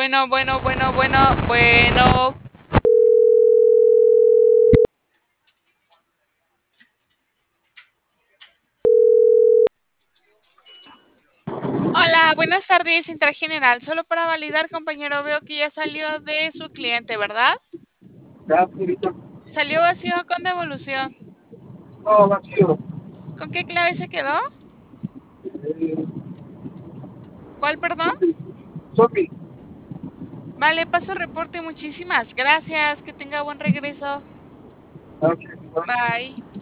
Bueno, bueno, bueno, bueno, bueno. Hola, buenas tardes, Intrageneral. Solo para validar, compañero, veo que ya salió de su cliente, ¿verdad? Ya, señorita. Salió vacío con devolución. No, vacío. ¿Con qué clave se quedó? Eh, ¿Cuál, perdón? Sofi. Vale, paso reporte. Muchísimas gracias. Que tenga buen regreso. Gracias, igual. Bye.